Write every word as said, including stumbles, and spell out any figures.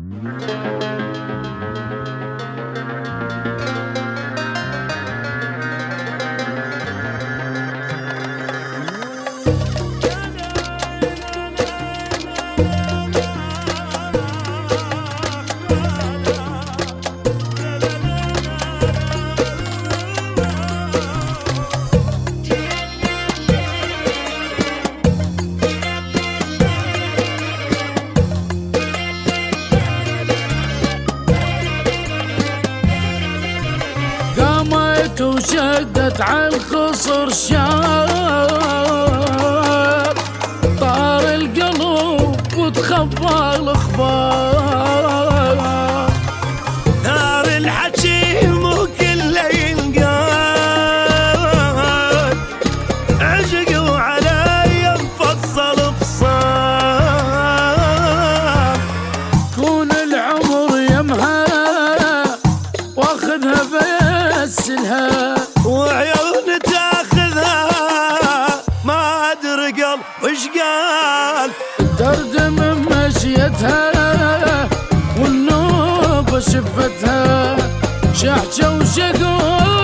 وشدت على الخصر شاب، طار القلب وتخبى الاخبار. نار الحكي مو كله ينقال، عشق وعلي مفصل بصار. كون العمر يمها واخذها بسلها، وعيون تاخذها ما ادري قلب وش قال. درد من مشيتها والنوبة شفتها، شحشة وشقوق